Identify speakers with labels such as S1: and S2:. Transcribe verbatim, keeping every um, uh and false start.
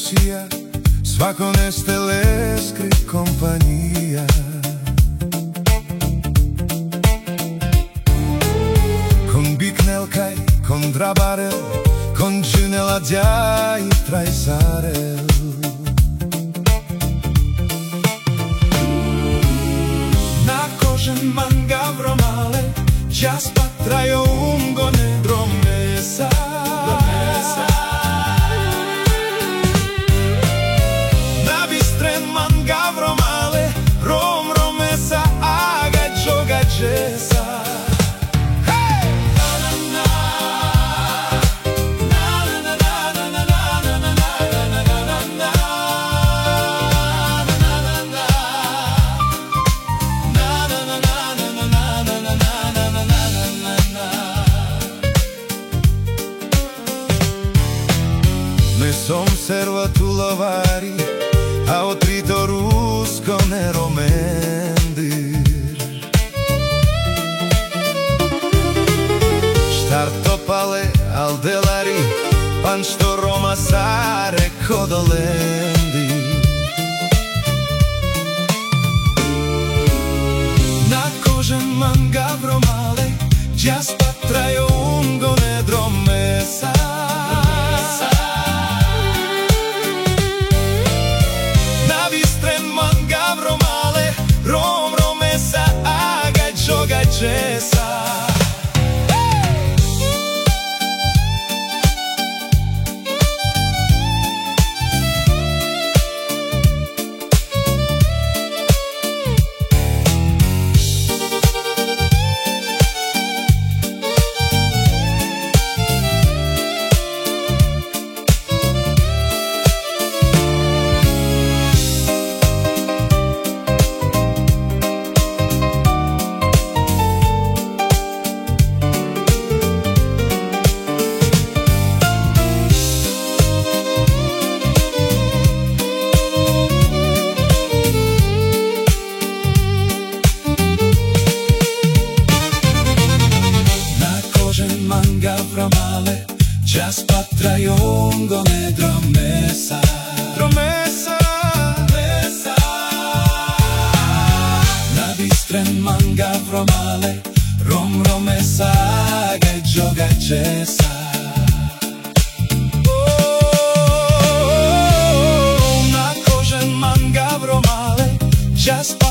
S1: policia, svako neste le skri kompanija. Con bicnel kaj con drabarel, con gjynella djaj i trajsarel. Na kožen manga vromale, čas patrajo umgone dromesa. Na bistren manga vromale, rom romesa, aga joga jesa. Ne som servatulovari, a otrito rusko ne romendir. Štartopale aldelari, pan što Roma sare kodolendi. Na kožen manga vromale, džas patrajo umgone dromesa. Rom romesa, aga joga jesa. Manga vromale, čas patrajo umgone dromesa. Dromesa, dromesa. Na bistren manga vromale, rom romesa, aga joga jesa. Na kožen manga vromale, čas